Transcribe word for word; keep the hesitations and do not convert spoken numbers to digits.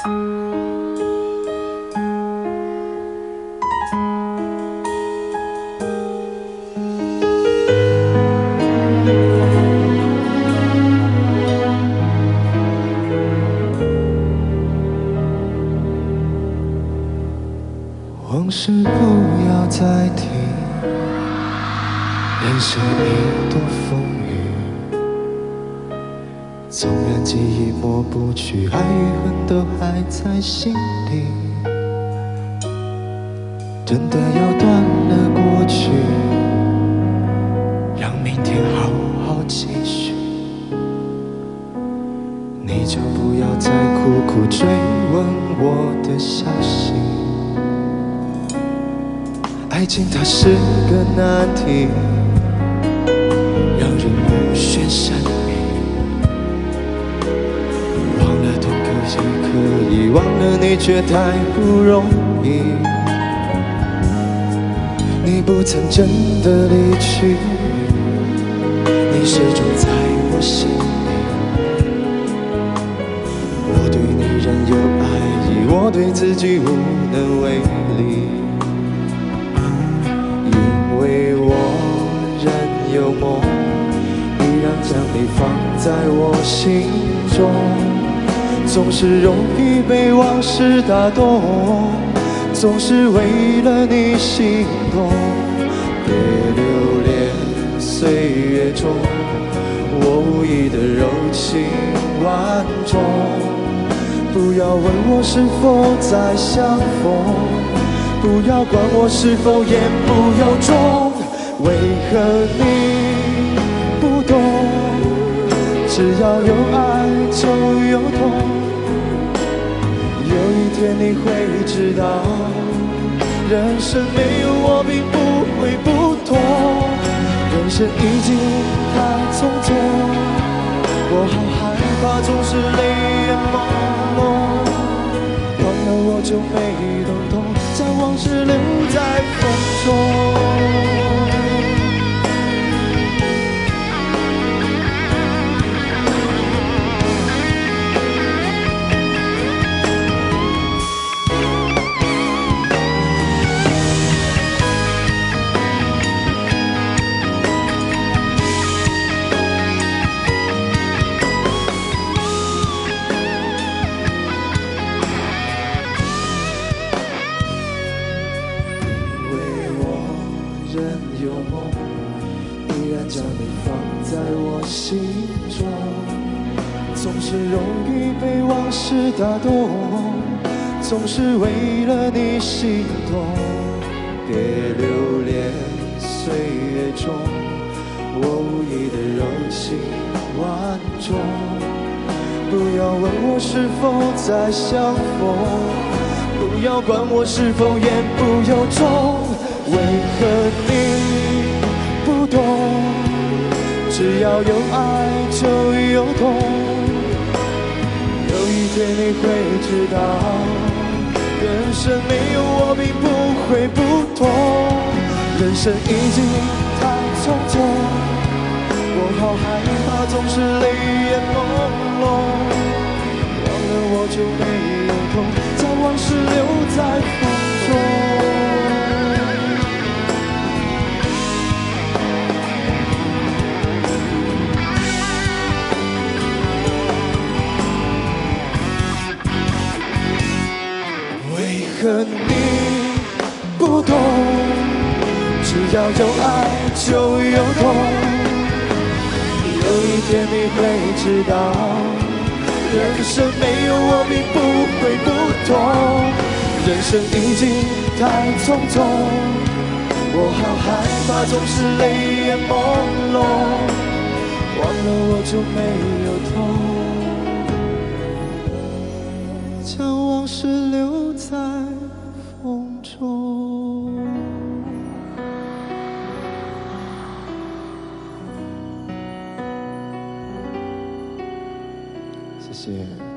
往事不要再提，人生已多风雨，纵然记忆抹不去，爱与恨都还在心里。真的要断了过去，让明天好好继续。你就不要再苦苦追问我的消息。爱情它是个难题，让人目眩神迷。忘了痛可以可以，忘了你却太不容易。你不曾真的离去，你始终在我心里。我对你仍有爱意，我对自己无能为力。有梦，依然将你放在我心中，总是容易被往事打动，总是为了你心动。别留恋岁月中我无意的柔情万种，不要问我是否再相逢，不要管我是否言不由衷。为何你不懂？只要有爱就有痛。有一天你会知道，人生没有我并不会不同。人生已经太匆匆，我好害怕总是泪眼朦胧。忘了我就没懂痛，将往事留在风中。仍有梦，依然将你放在我心中，总是容易被往事打动，总是为了你心动。别留恋岁月中我无意的柔情万种，不要问我是否再相逢，不要管我是否言不由衷。为何你不懂？只要有爱就有痛。有一天你会知道，人生没有我并不会不同。人生已经太匆匆，我好害怕总是泪眼朦胧。忘了我就没有痛，将往事留在风中。为何你不懂？只要有爱就有痛。有一天你会知道，人生没有我并不会不同。人生已经太匆匆，我好害怕总是泪眼朦胧。忘了我就没有痛，将往事留在风中。谢谢。